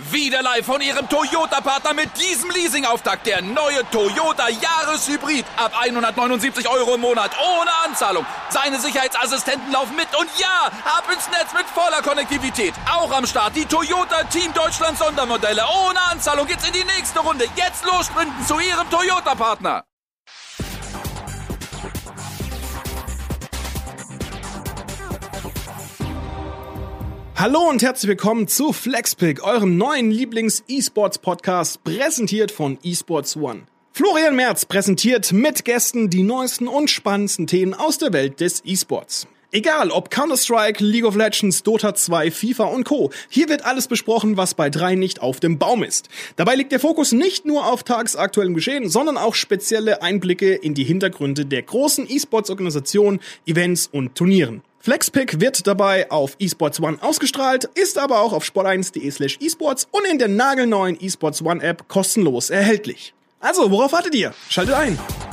Wieder live von Ihrem Toyota-Partner mit diesem Leasing-Auftakt. Der neue Toyota Jahreshybrid. Ab 179 € im Monat. Ohne Anzahlung. Seine Sicherheitsassistenten laufen mit. Und ja, ab ins Netz mit voller Konnektivität. Auch am Start die Toyota Team Deutschland Sondermodelle. Ohne Anzahlung geht's in die nächste Runde. Jetzt los sprinten zu Ihrem Toyota-Partner. Hallo und herzlich willkommen zu FlexPick, eurem neuen Lieblings-E-Sports-Podcast, präsentiert von eSports One. Florian Merz präsentiert mit Gästen die neuesten und spannendsten Themen aus der Welt des E-Sports. Egal ob Counter-Strike, League of Legends, Dota 2, FIFA und Co. Hier wird alles besprochen, was bei 3 nicht auf dem Baum ist. Dabei liegt der Fokus nicht nur auf tagesaktuellem Geschehen, sondern auch spezielle Einblicke in die Hintergründe der großen E-Sports-Organisationen, Events und Turnieren. FlexPick wird dabei auf eSports One ausgestrahlt, ist aber auch auf sport1.de/esports und in der nagelneuen eSports One App kostenlos erhältlich. Also, worauf wartet ihr? Schaltet ein!